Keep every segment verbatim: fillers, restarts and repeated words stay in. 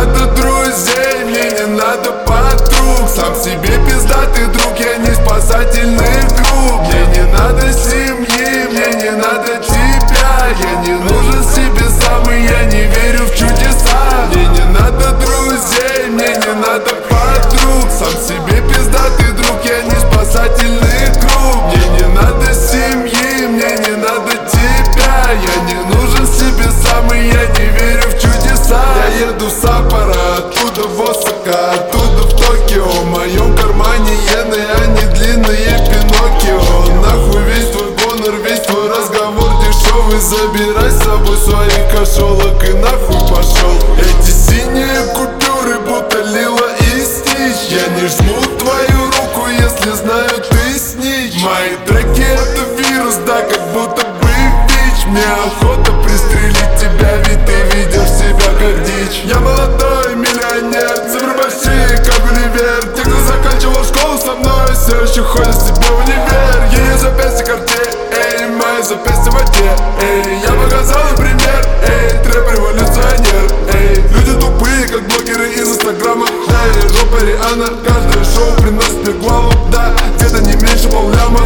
надо друзей, мне не надо подруг. Сам себе пиздатый друг, я не спасательный круг. Мне не надо семьи, мне не надо тебя. Я не нужен себе сам, и я не верю в чудеса. Мне не надо друзей, мне не надо подруг. Сам себе пиздатый друг, я не спасательный круг. Мне не надо семьи, мне не надо тебя. Я не нужен себе сам, и я не верю в чудеса. Я еду в Саппоро, оттуда в Осака, оттуда в Токио. В моем кармане иены, а не длинные Пиноккио. Нахуй весь твой гонор, весь твой разговор дешевый. Забирай с собой своих кошелок и нахуй пошел. Эти синие купюры будто лила и стич. Я не жму твою руку, если знаю, ты снич. Мои треки это вирус, да, как будто бы ВИЧ. Мне охота пристрелить тебя, ведь ты ведешь себя как дичь. Я молодой миллионер, цифры большие, как универ. Те, кто заканчивал школу со мной, все еще ходят себе в универ. Ее запястье карте, эй, мои запястья в воде, эй. Я показал им пример, эй, трэп-революционер, эй. Люди тупые, как блогеры из инстаграма. Да, я жопа Риана, каждое шоу приносит мне главу. Да, где-то не меньше полляма.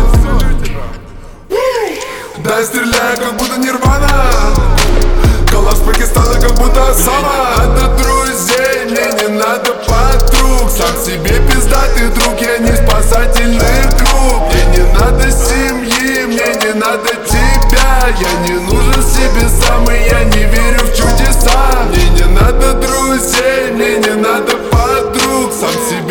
Да, я стреляю, как будто Нирвана. Коллапс Пакистана, как будто Осама. Надо друзей, мне не надо подруг. Сам себе пиздатый друг, я не спасательный круг. Мне не надо семьи, мне не надо тебя. Я не нужен себе сам, и я не верю в чудеса. Мне не надо друзей, мне не надо подруг. Сам себе